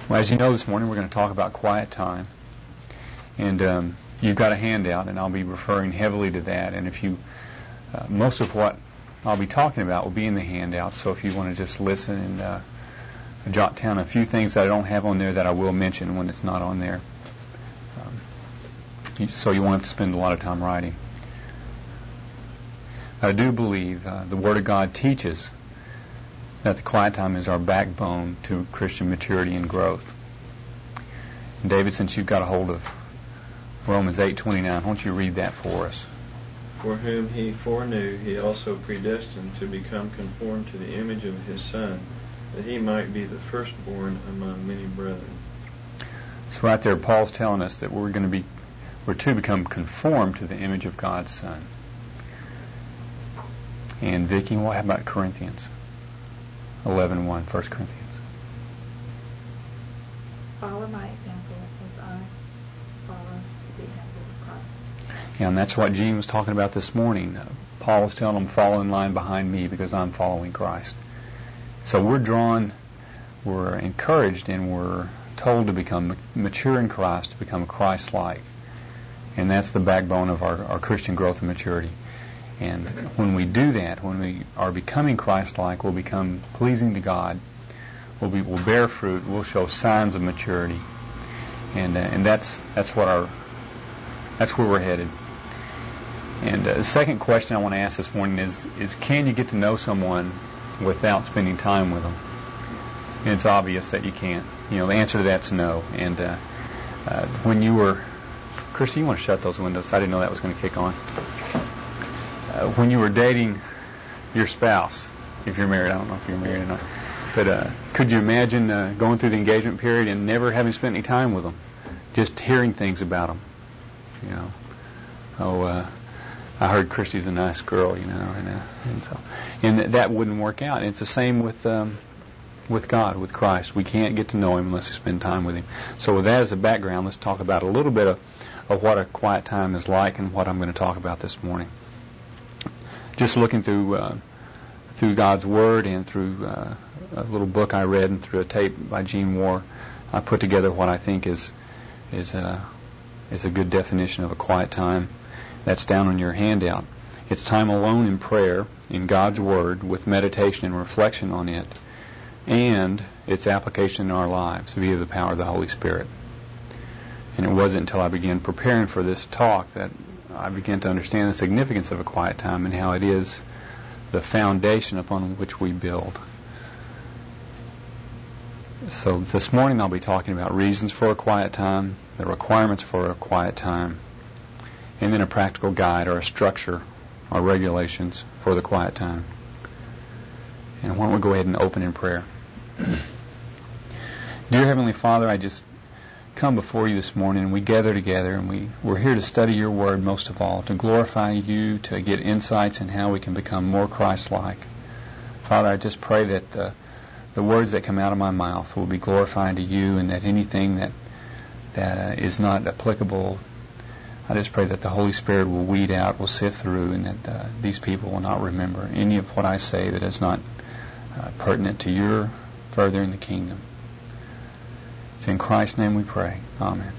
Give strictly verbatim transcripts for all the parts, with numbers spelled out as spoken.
Well, as you know, this morning we're going to talk about quiet time. And um, you've got a handout, and I'll be referring heavily to that. And if you, uh, most of what I'll be talking about will be in the handout, so if you want to just listen and uh, jot down a few things that I don't have on there that I will mention when it's not on there. Um, you, so you won't have to spend a lot of time writing. I do believe uh, the Word of God teaches that the quiet time is our backbone to Christian maturity and growth. And David, since you've got a hold of Romans eight twenty-nine, why don't you read that for us? For whom he foreknew, he also predestined to become conformed to the image of his Son, that he might be the firstborn among many brethren. So right there, Paul's telling us that we're going to be, we're to become conformed to the image of God's Son. And Vicki, what about Corinthians eleven one, First Corinthians? Follow my example as I follow the example of Christ. Yeah, and that's what Gene was talking about this morning. Uh, Paul was telling them, follow in line behind me because I'm following Christ. So we're drawn, we're encouraged, and we're told to become mature in Christ, to become Christ-like. And that's the backbone of our, our Christian growth and maturity. And when we do that, when we are becoming Christ-like, we'll become pleasing to God. We'll be, we'll bear fruit. We'll show signs of maturity, and uh, and that's that's what our that's where we're headed. And uh, the second question I want to ask this morning is is can you get to know someone without spending time with them? And it's obvious that you can't. You know, the answer to that's no. And uh, uh, when you were, Christy, you want to shut those windows? I didn't know that was going to kick on. Uh, when you were dating your spouse, if you're married, I don't know if you're married or not, but uh, could you imagine uh, going through the engagement period and never having spent any time with them, just hearing things about them? You know, oh, uh, I heard Christy's a nice girl, you know, and uh, and, so, and th- that wouldn't work out. And it's the same with um, with God, with Christ. We can't get to know Him unless we spend time with Him. So with that as a background, let's talk about a little bit of, of what a quiet time is like and what I'm going to talk about this morning. Just looking through uh, through God's Word and through uh, a little book I read and through a tape by Gene Moore, I put together what I think is is a is a good definition of a quiet time. That's down on your handout. It's time alone in prayer, in God's Word, with meditation and reflection on it, and its application in our lives via the power of the Holy Spirit. And it wasn't until I began preparing for this talk that I began to understand the significance of a quiet time and how it is the foundation upon which we build. So this morning I'll be talking about reasons for a quiet time, the requirements for a quiet time, and then a practical guide or a structure or regulations for the quiet time. And why don't we go ahead and open in prayer. Dear Heavenly Father, I just come before you this morning, and we gather together, and we, we're here to study your word most of all, to glorify you, to get insights in how we can become more Christ-like. Father, I just pray that uh, the words that come out of my mouth will be glorifying to you, and that anything that that uh, is not applicable, I just pray that the Holy Spirit will weed out, will sift through, and that uh, these people will not remember any of what I say that is not uh, pertinent to your furthering the kingdom. It's in Christ's name we pray. Amen.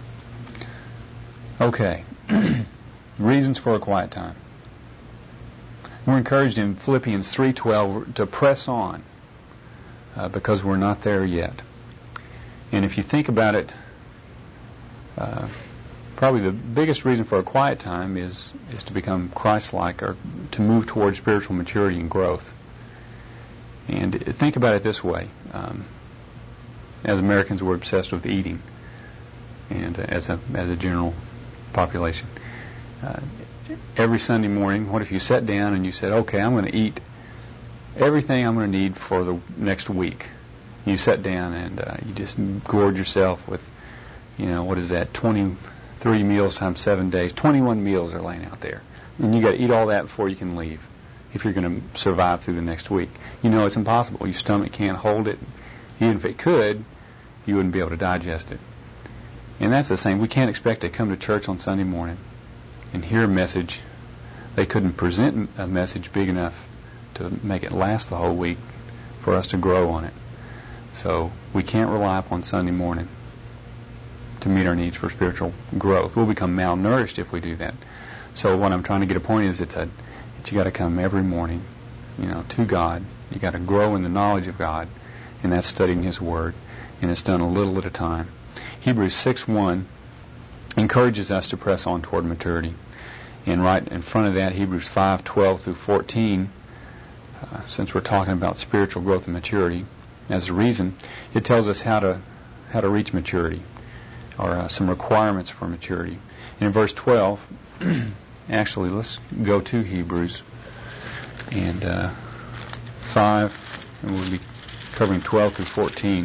Okay. Reasons for a quiet time. We're encouraged in Philippians three twelve to press on uh, because we're not there yet. And if you think about it, uh, probably the biggest reason for a quiet time is, is to become Christ-like, or to move towards spiritual maturity and growth. And think about it this way. Um, As Americans, we're obsessed with eating, and uh, as a as a general population, uh, every Sunday morning, what if you sat down and you said, "Okay, I'm going to eat everything I'm going to need for the next week." You sat down and uh, you just gorge yourself with, you know, what is that? twenty-three meals times seven days. twenty-one meals are laying out there, and you got to eat all that before you can leave, if you're going to survive through the next week. You know it's impossible. Your stomach can't hold it. Even if it could, you wouldn't be able to digest it. And that's the same. We can't expect to come to church on Sunday morning and hear a message. They couldn't present a message big enough to make it last the whole week for us to grow on it. So we can't rely upon Sunday morning to meet our needs for spiritual growth. We'll become malnourished if we do that. So what I'm trying to get a point is it's a, that you got to come every morning, you know, to God. You got to grow in the knowledge of God, and that's studying His Word, and it's done a little at a time. Hebrews six one encourages us to press on toward maturity. And right in front of that, Hebrews five twelve through fourteen, uh, since we're talking about spiritual growth and maturity, as a reason, it tells us how to how to reach maturity, or uh, some requirements for maturity. And in verse twelve, actually, let's go to Hebrews and uh, five, and we'll be covering twelve through fourteen.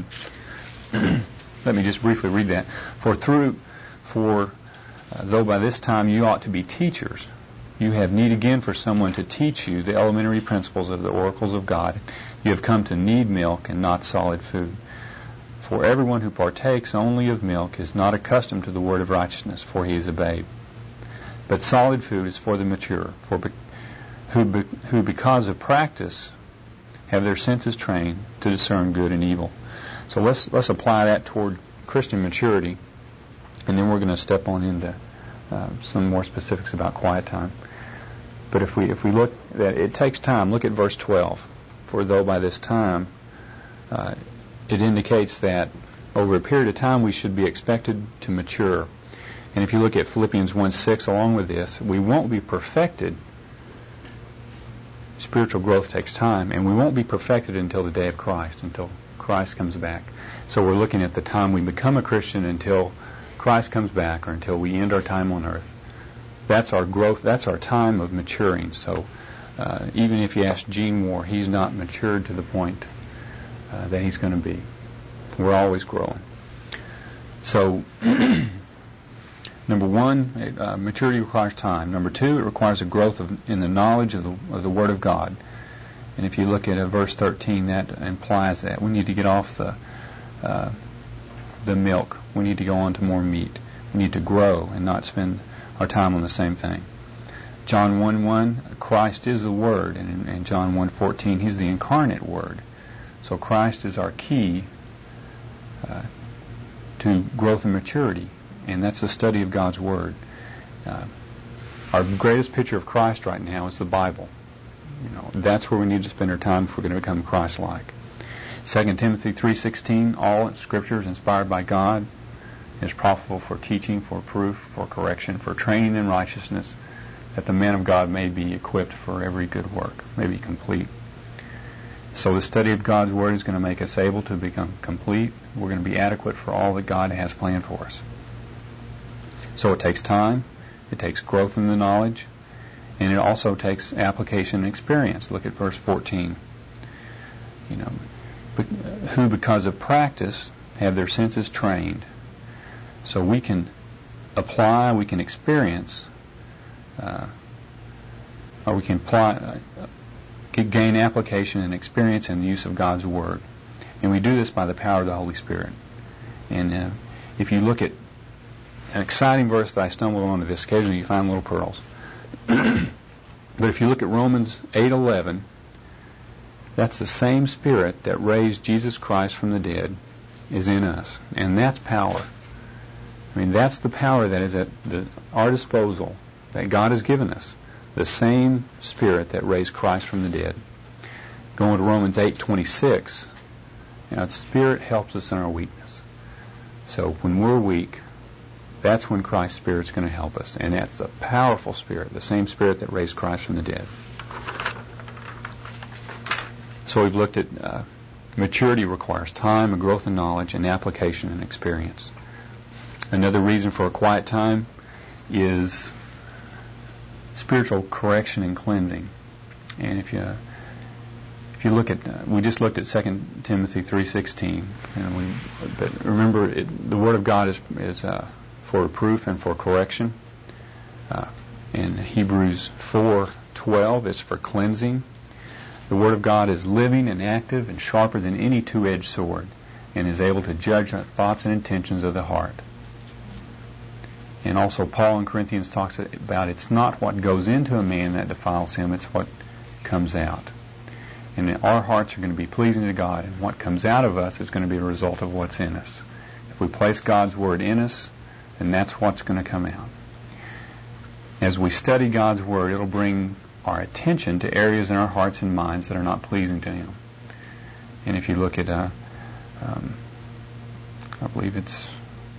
Let me just briefly read that. For through, for uh, though by this time you ought to be teachers, you have need again for someone to teach you the elementary principles of the oracles of God. You have come to need milk and not solid food. For everyone who partakes only of milk is not accustomed to the word of righteousness, for he is a babe. But solid food is for the mature, for be, who, be, who because of practice have their senses trained to discern good and evil. So let's let's apply that toward Christian maturity, and then we're going to step on into uh, some more specifics about quiet time. But if we if we look that it takes time, look at verse twelve. For though by this time uh, it indicates that over a period of time we should be expected to mature. And if you look at Philippians one six along with this, we won't be perfected. Spiritual growth takes time, and we won't be perfected until the day of Christ, until Christ comes back. So we're looking at the time we become a Christian until Christ comes back, or until we end our time on earth. That's our growth. That's our time of maturing. So uh, even if you ask Gene Moore, he's not matured to the point uh, that he's going to be. We're always growing. So number one, uh, maturity requires time. Number two, it requires a growth of, in the knowledge of the, of the Word of God. And if you look at uh, verse thirteen, that implies that we need to get off the uh, the milk. We need to go on to more meat. We need to grow and not spend our time on the same thing. John one one, Christ is the Word, and in, in John one fourteen, He's the incarnate Word. So Christ is our key uh, to growth and maturity, and that's the study of God's Word. Uh, our greatest picture of Christ right now is the Bible. You know, that's where we need to spend our time if we're going to become Christ-like. Second Timothy three sixteen, all Scripture is inspired by God, is profitable for teaching, for proof, for correction, for training in righteousness, that the man of God may be equipped for every good work, may be complete. So the study of God's Word is going to make us able to become complete. We're going to be adequate for all that God has planned for us. So it takes time, it takes growth in the knowledge, and it also takes application and experience. Look at verse fourteen. You know, who because of practice have their senses trained. So we can apply, we can experience, uh, or we can apply, uh, gain application and experience in the use of God's Word. And we do this by the power of the Holy Spirit. And uh, if you look at an exciting verse that I stumbled onto this, occasionally you find little pearls. But if you look at Romans eight eleven, that's the same Spirit that raised Jesus Christ from the dead is in us. And that's power. I mean, that's the power that is at the, our disposal that God has given us. The same Spirit that raised Christ from the dead. Going to Romans eight twenty-six, you know, the Spirit helps us in our weakness. So when we're weak, that's when Christ's Spirit's going to help us. And that's a powerful Spirit, the same Spirit that raised Christ from the dead. So we've looked at uh, maturity requires time, a growth in knowledge, and application and experience. Another reason for a quiet time is spiritual correction and cleansing. And if you if you look at, uh, we just looked at Second Timothy three sixteen, and we, but remember, it, the Word of God is is uh, for reproof and for correction. Uh, in Hebrews four twelve, it's for cleansing. The Word of God is living and active and sharper than any two-edged sword, and is able to judge the thoughts and intentions of the heart. And also Paul in Corinthians talks about it's not what goes into a man that defiles him, it's what comes out. And our hearts are going to be pleasing to God, and what comes out of us is going to be a result of what's in us. If we place God's Word in us, then that's what's going to come out. As we study God's Word, it'll bring our attention to areas in our hearts and minds that are not pleasing to Him. And if you look at, uh, um, I believe it's,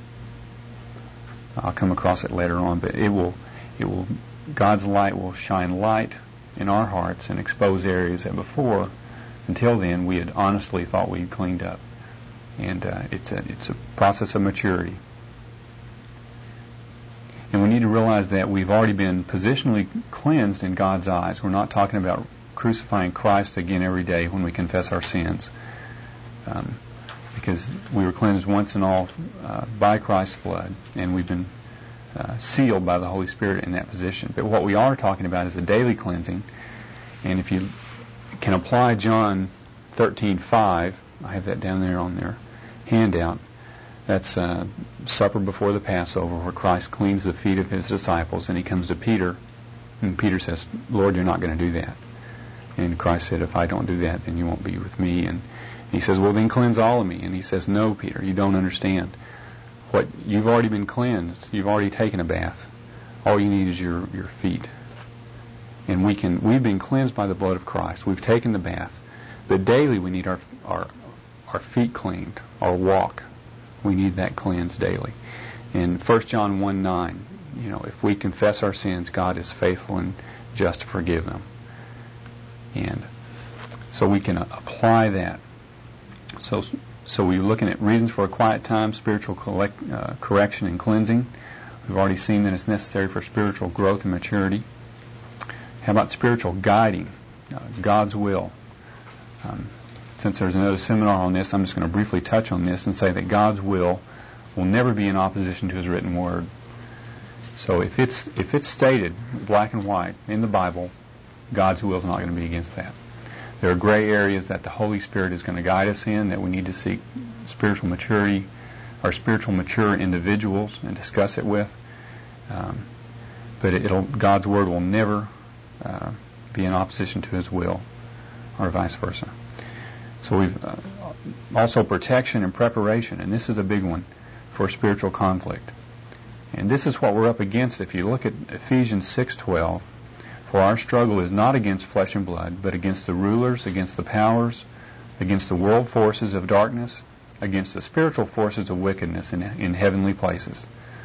I'll come across it later on, but it will, it will, God's light will shine light in our hearts and expose areas that before, until then, we had honestly thought we'd cleaned up. And uh, it's a it's a process of maturity. And we need to realize that we've already been positionally cleansed in God's eyes. We're not talking about crucifying Christ again every day when we confess our sins, um, because we were cleansed once and all uh, by Christ's blood, and we've been uh, sealed by the Holy Spirit in that position. But what we are talking about is a daily cleansing. And if you can apply John thirteen five, I have that down there on their handout. That's uh, supper before the Passover, where Christ cleans the feet of His disciples, and He comes to Peter, and Peter says, "Lord, you're not going to do that." And Christ said, "If I don't do that, then you won't be with me." And He says, "Well, then cleanse all of me." And He says, "No, Peter, you don't understand. What you've already been cleansed. You've already taken a bath. All you need is your, your feet." And we can we've been cleansed by the blood of Christ. We've taken the bath. But daily we need our our our feet cleaned, our walk. We need that cleansed daily. In First John one nine, you know, if we confess our sins, God is faithful and just to forgive them. And so we can uh, apply that. So so we're looking at reasons for a quiet time, spiritual collect, uh, correction and cleansing. We've already seen that it's necessary for spiritual growth and maturity. How about spiritual guiding? Uh, God's will. Um, since there's another seminar on this, I'm just going to briefly touch on this and say that God's will will never be in opposition to His written word. So if it's if it's stated black and white in the Bible, God's will is not going to be against that. There are gray areas that the Holy Spirit is going to guide us in, that we need to seek spiritual maturity, or spiritual mature individuals, and discuss it with. Um, but it, it'll God's word will never uh, be in opposition to His will, or vice versa. So we've uh, also protection and preparation, and this is a big one for spiritual conflict. And this is what we're up against. If you look at Ephesians six twelve, for our struggle is not against flesh and blood, but against the rulers, against the powers, against the world forces of darkness, against the spiritual forces of wickedness in, in heavenly places.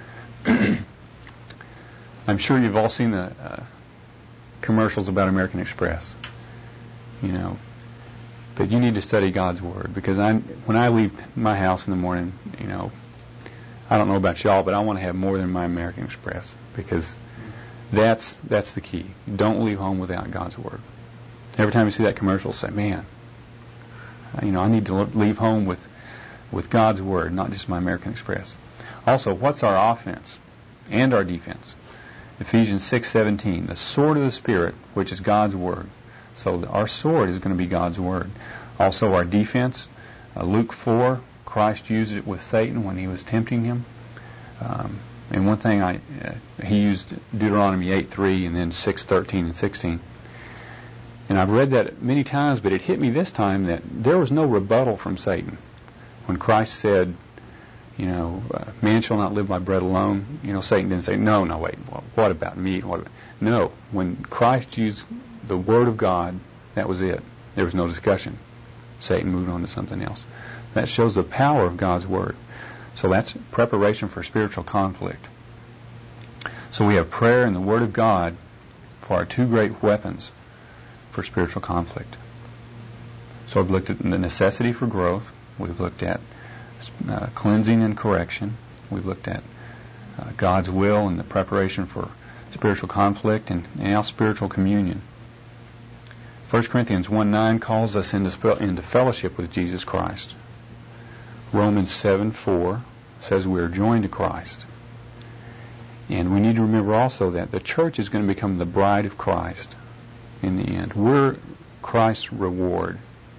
I'm sure you've all seen the uh, commercials about American Express, you know. But you need to study God's Word, because I, when I leave my house in the morning, you know, I don't know about y'all, but I want to have more than my American Express, because that's that's the key. Don't leave home without God's Word. Every time you see that commercial, say, man, you know, I need to leave home with, with God's Word, not just my American Express. Also, what's our offense and our defense? Ephesians six seventeen, the sword of the Spirit, which is God's Word. So our sword is going to be God's Word. Also our defense, uh, Luke four, Christ used it with Satan when he was tempting him. Um, and one thing, I uh, he used Deuteronomy eight three and then six thirteen and sixteen. And I've read that many times, but it hit me this time that there was no rebuttal from Satan. When Christ said, you know, uh, man shall not live by bread alone, you know, Satan didn't say, no, no, wait, well, what about meat? What about? No, when Christ used the Word of God, that was it. There was no discussion. Satan moved on to something else. That shows the power of God's Word. So that's preparation for spiritual conflict. So we have prayer and the Word of God for our two great weapons for spiritual conflict. So I've looked at the necessity for growth. We've looked at uh, cleansing and correction. We've looked at uh, God's will and the preparation for spiritual conflict, and now spiritual communion. First Corinthians one nine calls us into, into fellowship with Jesus Christ. Romans seven four says we are joined to Christ. And we need to remember also that the church is going to become the bride of Christ in the end. We're Christ's reward.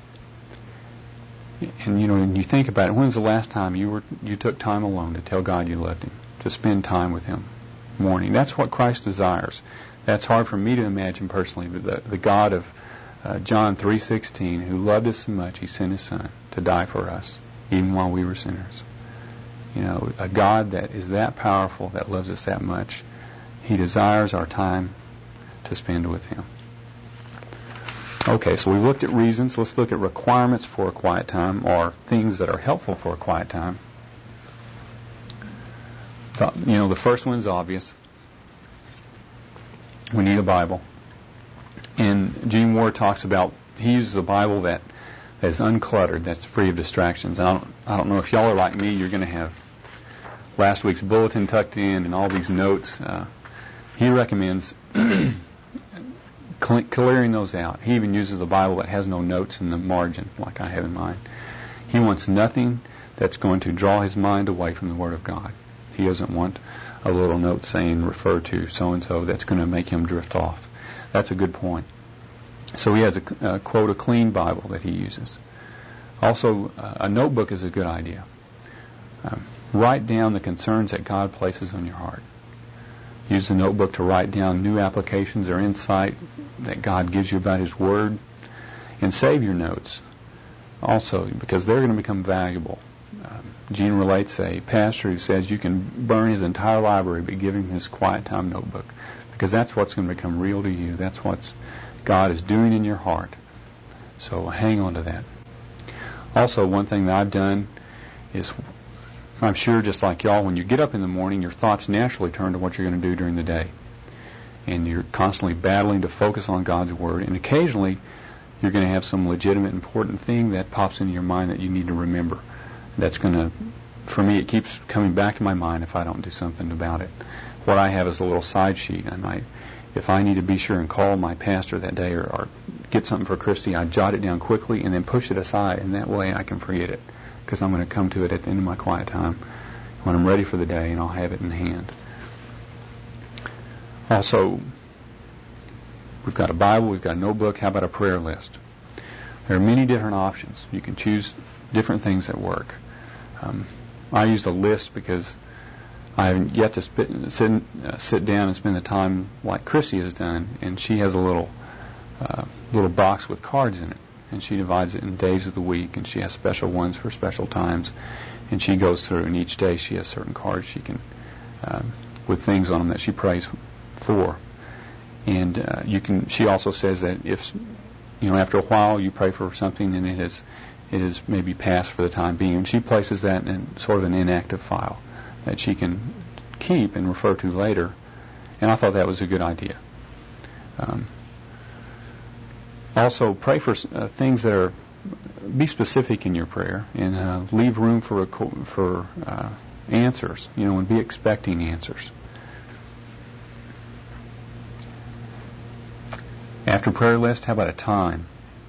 And you know, when you think about it, when's the last time you were you took time alone to tell God you loved Him, to spend time with Him morning? That's what Christ desires. That's hard for me to imagine personally, but the, the God of Uh, John three sixteen, who loved us so much, he sent his Son to die for us, even while we were sinners. You know, a God that is that powerful, that loves us that much, he desires our time to spend with him. Okay, so we've looked at reasons. Let's look at requirements for a quiet time, or things that are helpful for a quiet time. You know, the first one's obvious. We need a Bible. And Gene Ward talks about, he uses a Bible that is uncluttered, that's free of distractions. I don't, I don't know if y'all are like me, you're going to have last week's bulletin tucked in and all these notes. Uh, he recommends clearing those out. He even uses a Bible that has no notes in the margin, like I have in mine. He wants nothing that's going to draw his mind away from the Word of God. He doesn't want a little note saying, refer to so-and-so, that's going to make him drift off. That's a good point. So he has, a uh, quote, a clean Bible that he uses. Also, uh, a notebook is a good idea. Um, write down the concerns that God places on your heart. Use the notebook to write down new applications or insight that God gives you about His Word. And save your notes also, because they're going to become valuable. Um, Gene relates a pastor who says you can burn his entire library but give him his quiet time notebook, because that's what's going to become real to you. That's what God is doing in your heart. So hang on to that. Also, one thing that I've done is, I'm sure just like y'all, when you get up in the morning, your thoughts naturally turn to what you're going to do during the day. And you're constantly battling to focus on God's Word. And occasionally, you're going to have some legitimate, important thing that pops into your mind that you need to remember. That's going to, for me, it keeps coming back to my mind if I don't do something about it. What I have is a little side sheet. I might, if I need to be sure and call my pastor that day or, or get something for Christy, I jot it down quickly and then push it aside, and that way I can forget it, because I'm going to come to it at the end of my quiet time when I'm ready for the day, and I'll have it in hand. Also, we've got a Bible, we've got a notebook. How about a prayer list? There are many different options. You can choose different things that work. Um, I used a list because I haven't yet to spit, sit, uh, sit down and spend the time like Chrissy has done, and she has a little uh, little box with cards in it, and she divides it in days of the week, and she has special ones for special times, and she goes through, and each day she has certain cards she can, uh, with things on them that she prays for. And uh, you can. She also says that if, you know, after a while you pray for something and it is, it is maybe passed for the time being, and she places that in sort of an inactive file that she can keep and refer to later. And I thought that was a good idea. Um, also, pray for uh, things that are, be specific in your prayer, and uh, leave room for for uh, answers, you know, and be expecting answers. After prayer list, how about a time?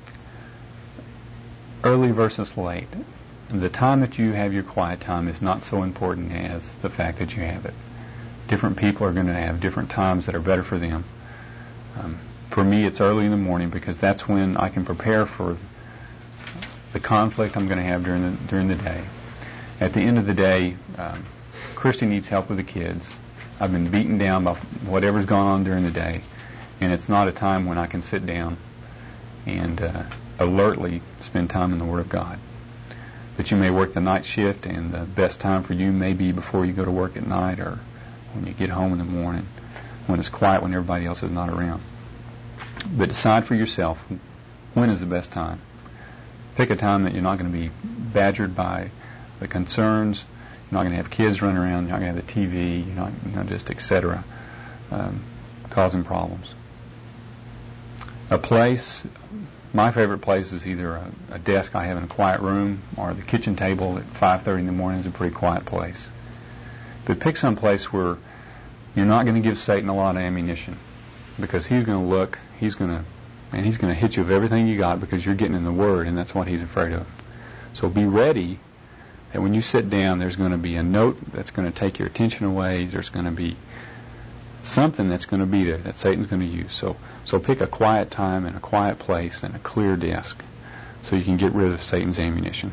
Early versus late. The time that you have your quiet time is not so important as the fact that you have it. Different people are going to have different times that are better for them. Um, for me, it's early in the morning because that's when I can prepare for the conflict I'm going to have during the during the day. At the end of the day, um, Christy needs help with the kids. I've been beaten down by whatever's gone on during the day, and it's not a time when I can sit down and uh, alertly spend time in the Word of God. But you may work the night shift, and the best time for you may be before you go to work at night or when you get home in the morning, when it's quiet, when everybody else is not around. But decide for yourself, when is the best time. Pick a time that you're not going to be badgered by the concerns, you're not going to have kids running around, you're not going to have the T V, you're not, you know, just et cetera, um, causing problems. A place, my favorite place is either a, a desk I have in a quiet room or the kitchen table at five thirty in the morning is a pretty quiet place. But pick some place where you're not going to give Satan a lot of ammunition, because he's going to look, he's going to, and he's going to hit you with everything you got because you're getting in the Word, and that's what he's afraid of. So be ready that when you sit down, there's going to be a note that's going to take your attention away. There's going to be something that's going to be there that Satan's going to use. So so pick a quiet time and a quiet place and a clear desk so you can get rid of Satan's ammunition.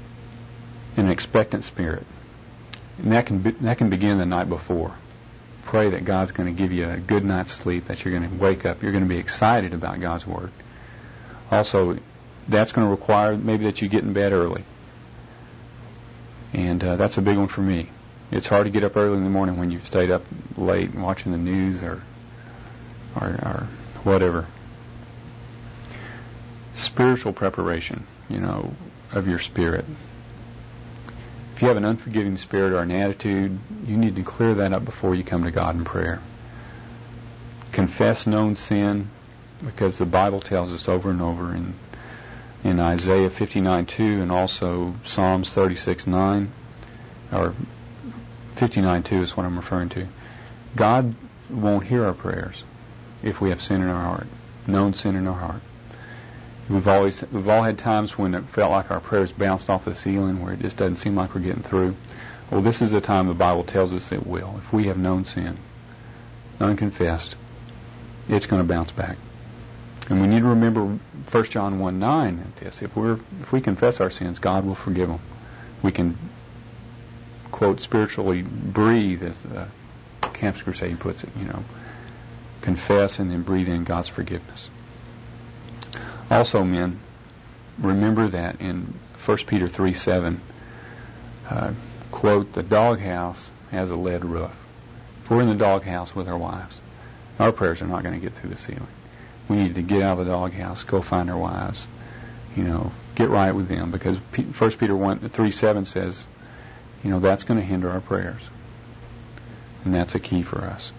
An expectant spirit. And that can be, that can begin the night before. pray that God's going to give you a good night's sleep, that you're going to wake up, you're going to be excited about God's Word. Also, that's going to require maybe that you get in bed early. And uh, that's a big one for me. It's hard to get up early in the morning when you've stayed up late watching the news or, or, or whatever. Spiritual preparation, you know, of your spirit. If you have an unforgiving spirit or an attitude, you need to clear that up before you come to God in prayer. Confess known sin, because the Bible tells us over and over in in Isaiah fifty-nine two and also Psalms thirty-six nine, or fifty-nine two is what I'm referring to. God won't hear our prayers if we have sin in our heart, known sin in our heart. We've always we've all had times when it felt like our prayers bounced off the ceiling, where it just doesn't seem like we're getting through. Well, this is the time the Bible tells us it will. If we have known sin, unconfessed, it's going to bounce back. And we need to remember First John one nine at this. If we're if we confess our sins, God will forgive them. We can, quote, spiritually breathe, as the Campus Crusade puts it, you know. Confess and then breathe in God's forgiveness. Also, men, remember that in First Peter three seven, uh, quote, the doghouse has a lead roof. If we're in the doghouse with our wives, our prayers are not going to get through the ceiling. We need to get out of the doghouse, go find our wives, you know, get right with them, because First Peter one three seven says, you know, that's going to hinder our prayers, and that's a key for us.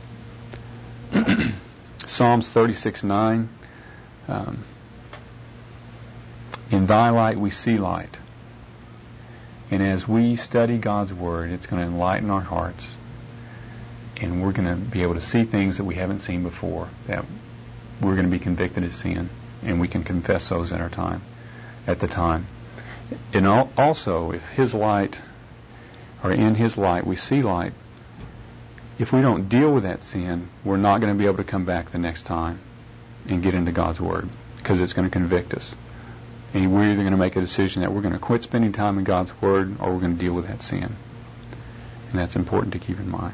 Psalms thirty-six nine. Um, in thy light we see light. And as we study God's Word, it's going to enlighten our hearts, and we're going to be able to see things that we haven't seen before, that we're going to be convicted of sin, and we can confess those at our time, at the time. And also, if His light, or in His light we see light, if we don't deal with that sin, we're not going to be able to come back the next time and get into God's Word, because it's going to convict us. And we're either going to make a decision that we're going to quit spending time in God's Word, or we're going to deal with that sin. And that's important to keep in mind.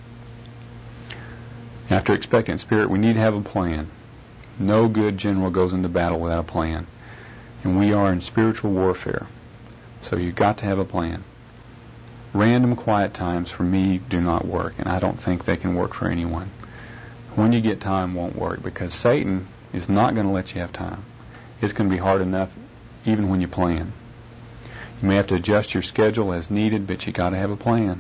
After expectant spirit, we need to have a plan. No good general goes into battle without a plan. And we are in spiritual warfare. So you've got to have a plan. Random quiet times for me do not work, and I don't think they can work for anyone. When you get time won't work, because Satan is not going to let you have time. It's going to be hard enough even when you plan. You may have to adjust your schedule as needed, but you got to have a plan.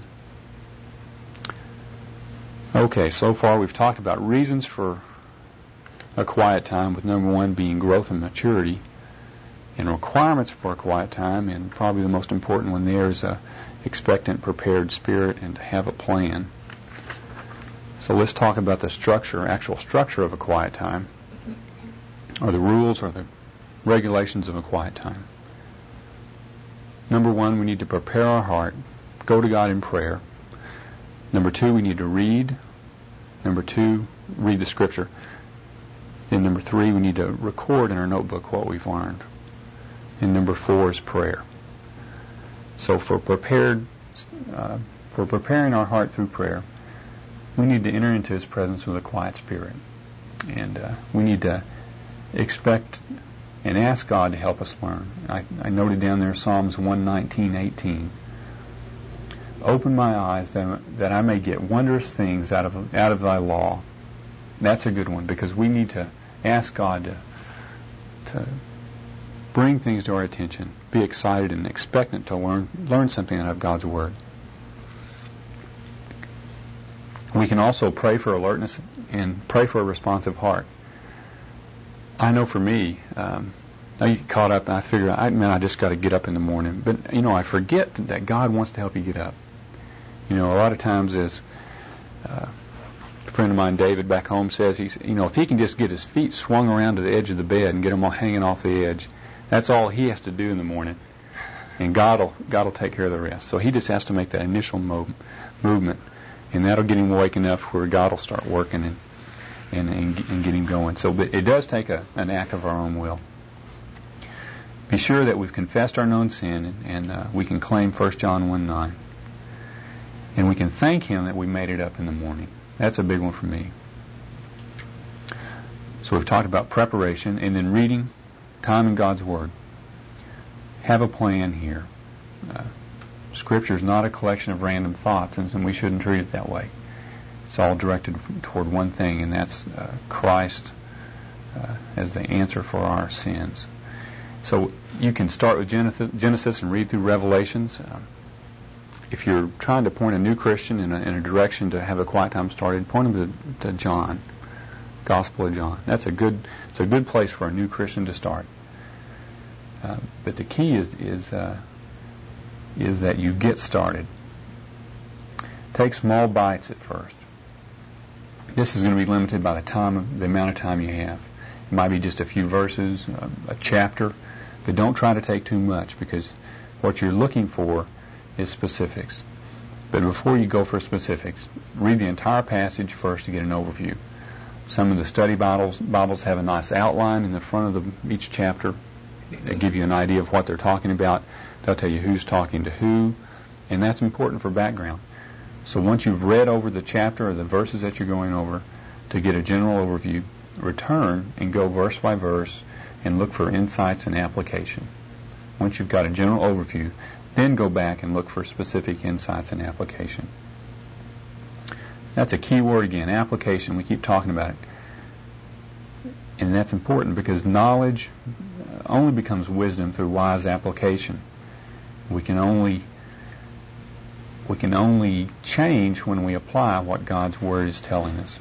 Okay, so far we've talked about reasons for a quiet time, with number one being growth and maturity, and requirements for a quiet time, and probably the most important one there is a expectant, prepared spirit, and to have a plan. So let's talk about the structure, actual structure of a quiet time, or the rules or the regulations of a quiet time. Number one, we need to prepare our heart, go to God in prayer. Number two, we need to read. Number two, read the Scripture. Then number three, we need to record in our notebook what we've learned. And number four is prayer. So for prepared, uh, for preparing our heart through prayer, we need to enter into His presence with a quiet spirit. And uh, we need to expect and ask God to help us learn. I, I noted down there Psalms one nineteen eighteen. Open my eyes that, that I may get wondrous things out of out of thy law. That's a good one, because we need to ask God to, to bring things to our attention, be excited and expectant to learn learn something out of God's Word. We can also pray for alertness and pray for a responsive heart. I know for me, um, I get caught up and I figure, I, man, I just got to get up in the morning. But, you know, I forget that God wants to help you get up. You know, a lot of times, as uh, a friend of mine, David, back home says, he's, you know, if he can just get his feet swung around to the edge of the bed and get them all hanging off the edge, that's all he has to do in the morning. And God will God will take care of the rest. So he just has to make that initial mo- movement. And that'll get him awake enough where God will start working and and, and, and get him going. So but it does take a, an act of our own will. Be sure that we've confessed our known sin, and, and uh, we can claim First John one nine. And we can thank Him that we made it up in the morning. That's a big one for me. So we've talked about preparation and then reading, time in God's Word. Have a plan here. Uh, Scripture is not a collection of random thoughts, and we shouldn't treat it that way. It's all directed toward one thing, and that's uh, Christ uh, as the answer for our sins. So you can start with Genesis and read through Revelations. Uh, if you're trying to point a new Christian in a, in a direction to have a quiet time started, point them to, to John, Gospel of John. That's a good. It's a good place for a new Christian to start. Uh, but the key is is uh, is that you get started. Take small bites at first. This is going to be limited by the time, the amount of time you have. It might be just a few verses, a, a chapter, but don't try to take too much, because what you're looking for is specifics. But before you go for specifics, read the entire passage first to get an overview. Some of the study Bibles, Bibles have a nice outline in the front of the, each chapter. They give you an idea of what they're talking about. They'll tell you who's talking to who, and that's important for background. So once you've read over the chapter or the verses that you're going over, to get a general overview, return and go verse by verse and look for insights and application. Once you've got a general overview, then go back and look for specific insights and application. That's a key word again, application. We keep talking about it. And that's important because knowledge only becomes wisdom through wise application. We can only we can only change when we apply what God's Word is telling us.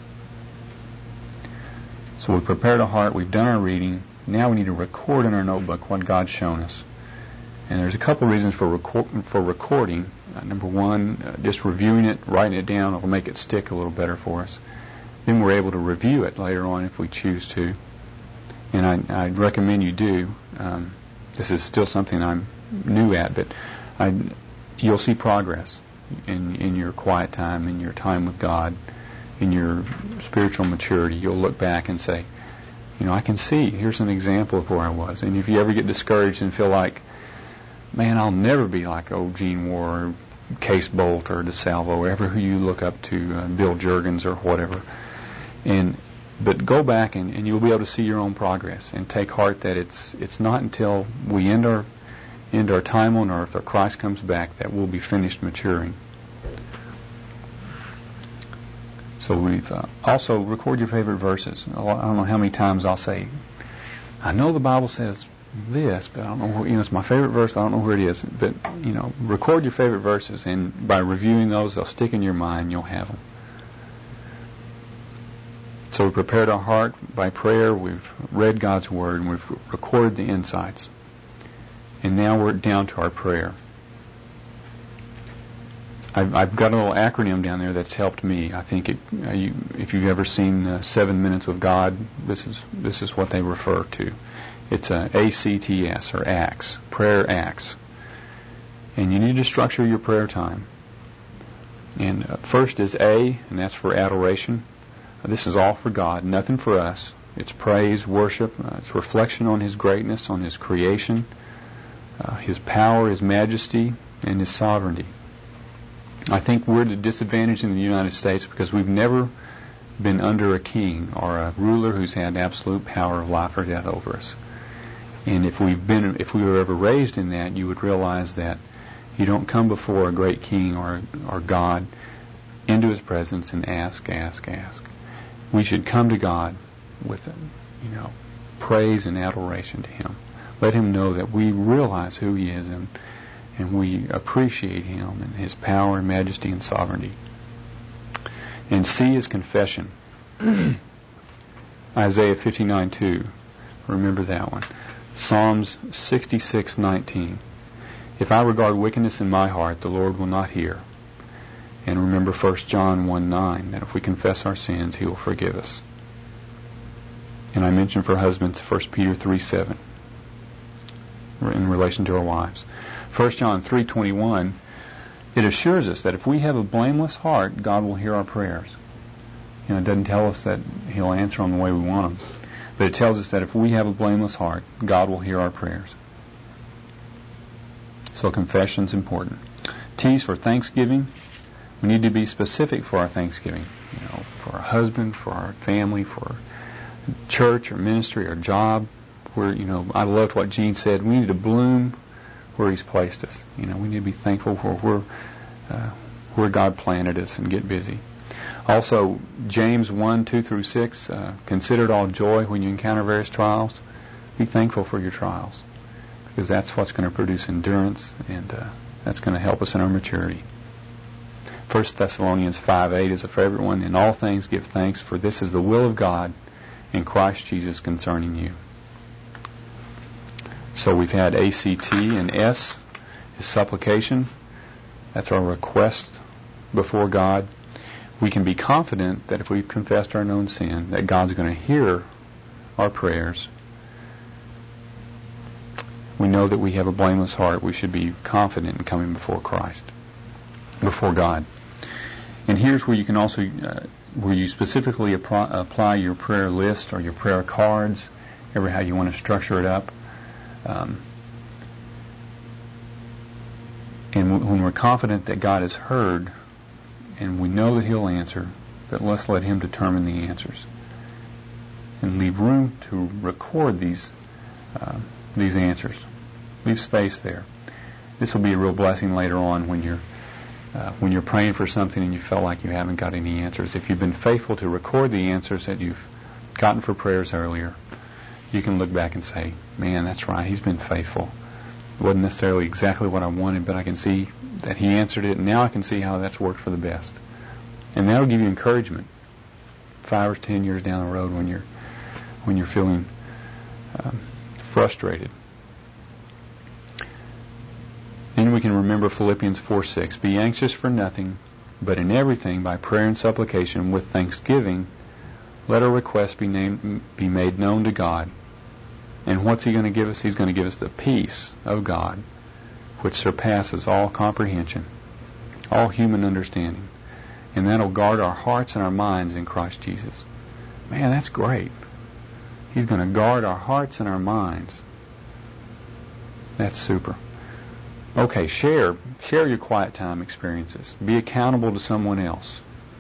So we've prepared our heart, we've done our reading. Now we need to record in our notebook what God's shown us. And there's a couple of reasons for record, for recording. Uh, number one, uh, just reviewing it, writing it down, will make it stick a little better for us. Then we're able to review it later on if we choose to. And I, I recommend you do. Um, this is still something I'm new at, but I, you'll see progress in, in your quiet time, in your time with God, in your spiritual maturity. You'll look back and say, you know, I can see, here's an example of where I was. And if you ever get discouraged and feel like, man, I'll never be like old Gene Moore or Case Bolt or DeSalvo, whoever who you look up to, uh, Bill Juergens or whatever. And but go back and, and you'll be able to see your own progress and take heart that it's it's not until we end our end our time on earth or Christ comes back that we'll be finished maturing. So we've uh, also record your favorite verses. I don't know how many times I'll say, I know the Bible says this, but I don't know, you know, it's my favorite verse, but I don't know where it is. But, you know, record your favorite verses, and by reviewing those, they'll stick in your mind, you'll have them. So we prepared our heart by prayer, we've read God's Word, and we've recorded the insights. And now we're down to our prayer. I've, I've got a little acronym down there that's helped me. I think it, uh, you, if you've ever seen uh, Seven Minutes with God, this is this is what they refer to. It's a A C T S, or ACTS, Prayer Acts. And you need to structure your prayer time. And uh, first is A, and that's for adoration. Uh, this is all for God, nothing for us. It's praise, worship, uh, it's reflection on His greatness, on His creation, uh, His power, His majesty, and His sovereignty. I think we're at a disadvantage in the United States because we've never been under a king or a ruler who's had absolute power of life or death over us. And if we've been, if we were ever raised in that, you would realize that you don't come before a great king or or God into His presence and ask, ask, ask. We should come to God with, you know, praise and adoration to Him. Let Him know that we realize who He is and and we appreciate Him and His power and majesty and sovereignty. And C is confession. Isaiah fifty-nine two. Remember that one. Psalms sixty-six nineteen. If I regard wickedness in my heart, the Lord will not hear. And remember First John one nine, that if we confess our sins, He will forgive us. And I mentioned for husbands First Peter three seven in relation to our wives. First John three twenty-one, it assures us that if we have a blameless heart, God will hear our prayers. You know, it doesn't tell us that He'll answer them the way we want them, but it tells us that if we have a blameless heart, God will hear our prayers. So confession's important. T's for thanksgiving. We need to be specific for our thanksgiving, you know, for our husband, for our family, for church or ministry or job. Where, you know, I loved what Gene said. We need to bloom where He's placed us. You know, we need to be thankful for where uh, where God planted us and get busy. Also, James one, two through six, uh, consider it all joy when you encounter various trials. Be thankful for your trials, because that's what's going to produce endurance, and uh, that's going to help us in our maturity. First Thessalonians five eight is a favorite one. In all things give thanks, for this is the will of God in Christ Jesus concerning you. So we've had A C T, and S is supplication. That's our request before God. We can be confident that if we've confessed our known sin, that God's going to hear our prayers. We know that we have a blameless heart. We should be confident in coming before Christ, before God. And here's where you can also, uh, where you specifically apply, apply your prayer list or your prayer cards, ever how you want to structure it up. Um, and w- when we're confident that God has heard, and we know that He'll answer, but let's let Him determine the answers, and leave room to record these uh, these answers. Leave space there. This will be a real blessing later on when you're uh, when you're praying for something and you feel like you haven't got any answers. If you've been faithful to record the answers that you've gotten for prayers earlier, you can look back and say, "Man, that's right. He's been faithful. It wasn't necessarily exactly what I wanted, but I can see that He answered it, and now I can see how that's worked for the best." And that'll give you encouragement five or ten years down the road when you're when you're feeling um, frustrated. Then we can remember Philippians four six. Be anxious for nothing, but in everything by prayer and supplication with thanksgiving, let our requests be named, be made known to God. And what's He going to give us? He's going to give us the peace of God, which surpasses all comprehension, all human understanding. And that'll guard our hearts and our minds in Christ Jesus. Man, that's great. He's going to guard our hearts and our minds. That's super. Okay, share. Share your quiet time experiences. Be accountable to someone else.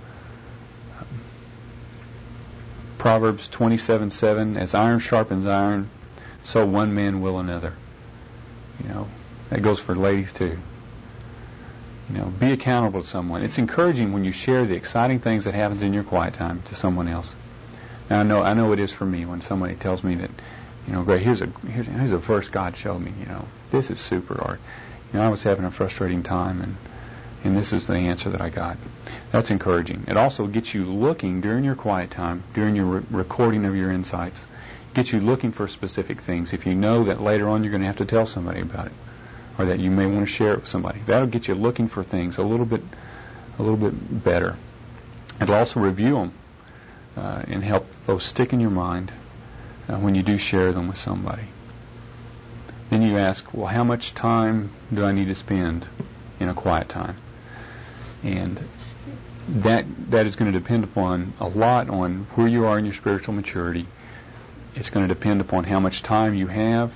Proverbs twenty-seven seven, as iron sharpens iron, so one man will another. You know, that goes for ladies too. You know, be accountable to someone. It's encouraging when you share the exciting things that happens in your quiet time to someone else. Now I know, I know it is for me when somebody tells me that, you know, Greg, here's a here's, here's a verse God showed me. You know, this is super. Or, you know, I was having a frustrating time, and and this is the answer that I got. That's encouraging. It also gets you looking during your quiet time, during your re- recording of your insights, gets you looking for specific things. If you know that later on you're going to have to tell somebody about it, or that you may want to share it with somebody, that'll get you looking for things a little bit, a little bit better. It'll also review them uh, and help those stick in your mind uh, when you do share them with somebody. Then you ask, well, how much time do I need to spend in a quiet time? And that that is going to depend upon a lot on where you are in your spiritual maturity. It's going to depend upon how much time you have.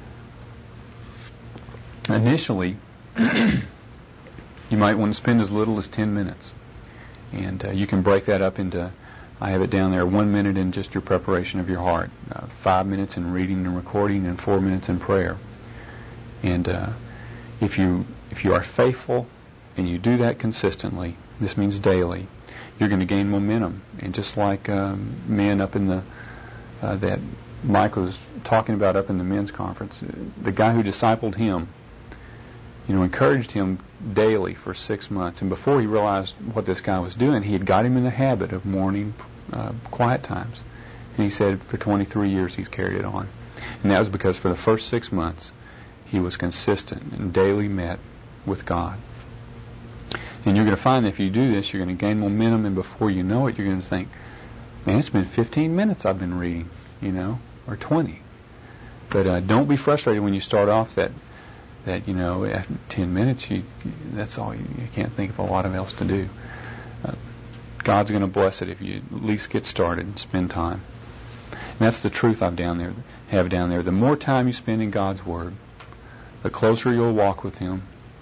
Initially, you might want to spend as little as ten minutes. And uh, you can break that up into, I have it down there, one minute in just your preparation of your heart, uh, five minutes in reading and recording, and four minutes in prayer. And uh, if you if you are faithful and you do that consistently, this means daily, you're going to gain momentum. And just like um, men up in the, uh, that Mike was talking about up in the men's conference, the guy who discipled him, you know, encouraged him daily for six months. And before he realized what this guy was doing, he had got him in the habit of morning uh, quiet times. And he said for twenty-three years he's carried it on. And that was because for the first six months he was consistent and daily met with God. And you're going to find that if you do this, you're going to gain momentum, and before you know it, you're going to think, man, it's been fifteen minutes I've been reading, you know, or twenty. But uh, don't be frustrated when you start off that, that you know, after ten minutes, you, that's all. You, you can't think of a lot of else to do. Uh, God's going to bless it if you at least get started and spend time. And that's the truth I've down there, have down there. The more time you spend in God's Word, the closer you'll walk with Him,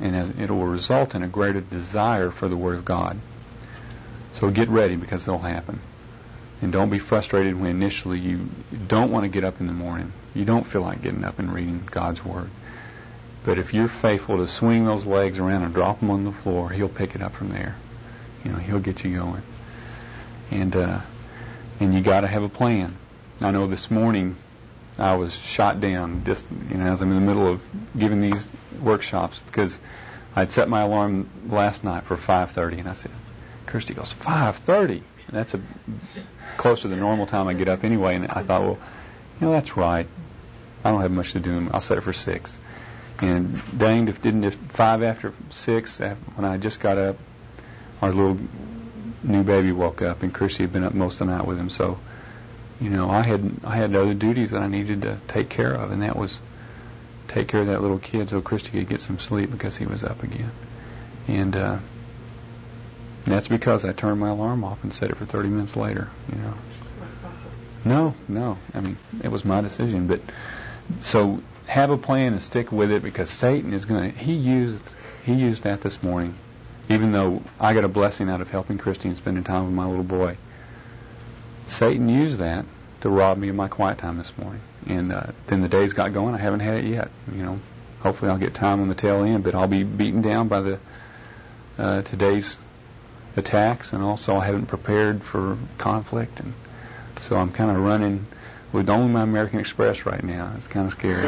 and it will result in a greater desire for the Word of God. So get ready, because it'll happen. And don't be frustrated when initially you don't want to get up in the morning. You don't feel like getting up and reading God's Word. But if you're faithful to swing those legs around and drop them on the floor, He'll pick it up from there. You know, He'll get you going. And uh, and you got to have a plan. I know this morning I was shot down just, you know, as I'm in the middle of giving these workshops, because I'd set my alarm last night for five thirty, and I said, Kirsty goes, five thirty? And that's a, close to the normal time I get up anyway, and I thought, well, you know, that's right. I don't have much to do. I'll set it for six. And danged if didn't if five after six, when I just got up, our little new baby woke up, and Kirsty had been up most of the night with him. So, you know, I had I had other duties that I needed to take care of, and that was take care of that little kid so Kirsty could get some sleep because he was up again. And uh, that's because I turned my alarm off and set it for thirty minutes later. You know. No, no. I mean, it was my decision, but so. Have a plan and stick with it, because Satan is going to, he used he used that this morning, even though I got a blessing out of helping Christy and spending time with my little boy. Satan used that to rob me of my quiet time this morning. And uh, then the days got going. I haven't had it yet. You know, hopefully I'll get time on the tail end, but I'll be beaten down by the uh, today's attacks, and also I haven't prepared for conflict, and so I'm kind of running with only my American Express right now. It's kind of scary.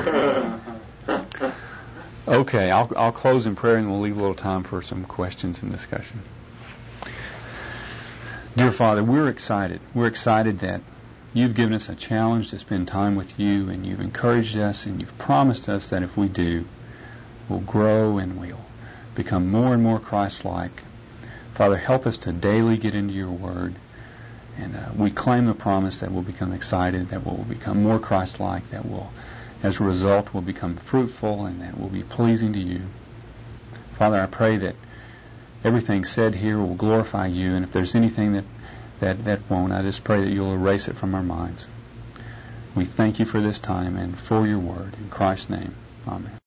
Okay, I'll I'll close in prayer, and we'll leave a little time for some questions and discussion. Dear Father, we're excited. We're excited that you've given us a challenge to spend time with you, and you've encouraged us, and you've promised us that if we do, we'll grow and we'll become more and more Christ-like. Father, help us to daily get into your Word. And uh, we claim the promise that we'll become excited, that we'll become more Christ-like, that we'll, as a result, will become fruitful, and that we'll be pleasing to you. Father, I pray that everything said here will glorify you, and if there's anything that, that, that won't, I just pray that you'll erase it from our minds. We thank you for this time and for your word. In Christ's name, amen.